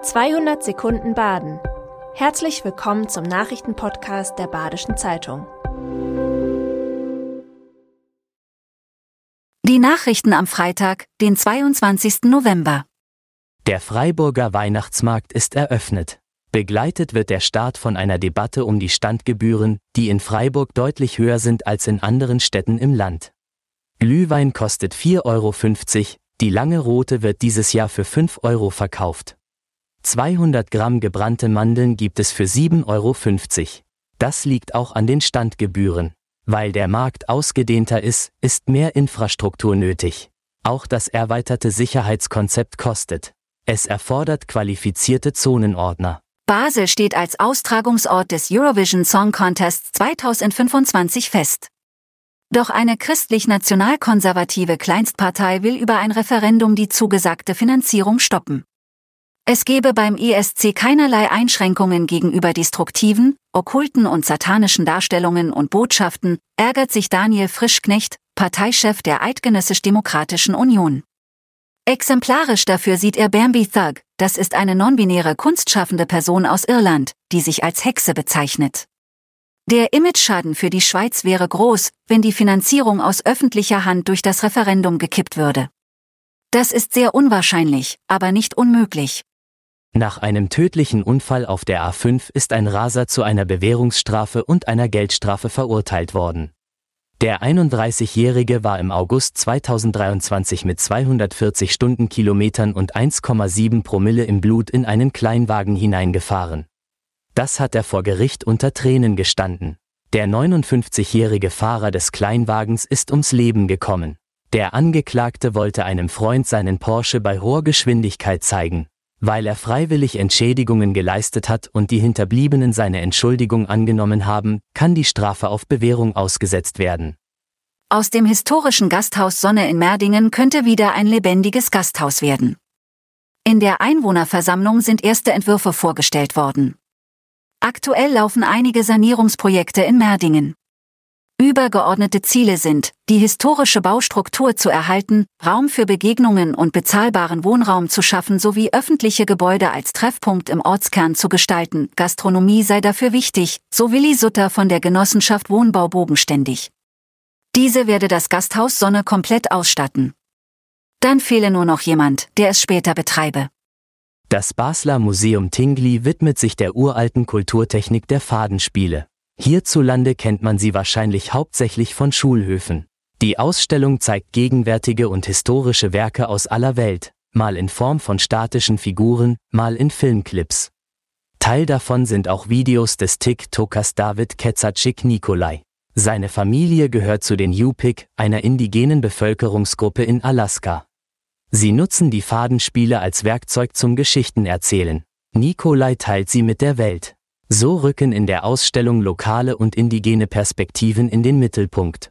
200 Sekunden Baden. Herzlich willkommen zum Nachrichtenpodcast der Badischen Zeitung. Die Nachrichten am Freitag, den 22. November. Der Freiburger Weihnachtsmarkt ist eröffnet. Begleitet wird der Start von einer Debatte um die Standgebühren, die in Freiburg deutlich höher sind als in anderen Städten im Land. Glühwein kostet 4,50 €, die lange rote wird dieses Jahr für 5 € verkauft. 200 Gramm gebrannte Mandeln gibt es für 7,50 €. Das liegt auch an den Standgebühren. Weil der Markt ausgedehnter ist mehr Infrastruktur nötig. Auch das erweiterte Sicherheitskonzept kostet. Es erfordert qualifizierte Zonenordner. Basel steht als Austragungsort des Eurovision Song Contest 2025 fest. Doch eine christlich-nationalkonservative Kleinstpartei will über ein Referendum die zugesagte Finanzierung stoppen. Es gebe beim ESC keinerlei Einschränkungen gegenüber destruktiven, okkulten und satanischen Darstellungen und Botschaften, ärgert sich Daniel Frischknecht, Parteichef der Eidgenössisch-Demokratischen Union. Exemplarisch dafür sieht er Bambi Thug, das ist eine non-binäre kunstschaffende Person aus Irland, die sich als Hexe bezeichnet. Der Imageschaden für die Schweiz wäre groß, wenn die Finanzierung aus öffentlicher Hand durch das Referendum gekippt würde. Das ist sehr unwahrscheinlich, aber nicht unmöglich. Nach einem tödlichen Unfall auf der A5 ist ein Raser zu einer Bewährungsstrafe und einer Geldstrafe verurteilt worden. Der 31-Jährige war im August 2023 mit 240 Stundenkilometern und 1,7 Promille im Blut in einen Kleinwagen hineingefahren. Das hat er vor Gericht unter Tränen gestanden. Der 59-jährige Fahrer des Kleinwagens ist ums Leben gekommen. Der Angeklagte wollte einem Freund seinen Porsche bei hoher Geschwindigkeit zeigen. Weil er freiwillig Entschädigungen geleistet hat und die Hinterbliebenen seine Entschuldigung angenommen haben, kann die Strafe auf Bewährung ausgesetzt werden. Aus dem historischen Gasthaus Sonne in Merdingen könnte wieder ein lebendiges Gasthaus werden. In der Einwohnerversammlung sind erste Entwürfe vorgestellt worden. Aktuell laufen einige Sanierungsprojekte in Merdingen. Übergeordnete Ziele sind, die historische Baustruktur zu erhalten, Raum für Begegnungen und bezahlbaren Wohnraum zu schaffen sowie öffentliche Gebäude als Treffpunkt im Ortskern zu gestalten. Gastronomie sei dafür wichtig, so Willi Sutter von der Genossenschaft Wohnbau bogenständig. Diese werde das Gasthaus Sonne komplett ausstatten. Dann fehle nur noch jemand, der es später betreibe. Das Basler Museum Tingli widmet sich der uralten Kulturtechnik der Fadenspiele. Hierzulande kennt man sie wahrscheinlich hauptsächlich von Schulhöfen. Die Ausstellung zeigt gegenwärtige und historische Werke aus aller Welt, mal in Form von statischen Figuren, mal in Filmclips. Teil davon sind auch Videos des TikTokers David Kezacik Nikolai. Seine Familie gehört zu den Yupik, einer indigenen Bevölkerungsgruppe in Alaska. Sie nutzen die Fadenspiele als Werkzeug zum Geschichtenerzählen. Nikolai teilt sie mit der Welt. So rücken in der Ausstellung lokale und indigene Perspektiven in den Mittelpunkt.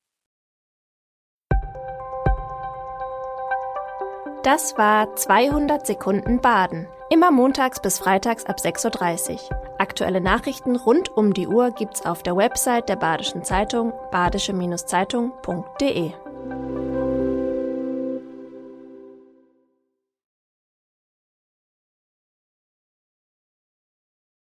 Das war 200 Sekunden Baden. Immer montags bis freitags ab 6:30 Uhr. Aktuelle Nachrichten rund um die Uhr gibt's auf der Website der Badischen Zeitung, badische-zeitung.de.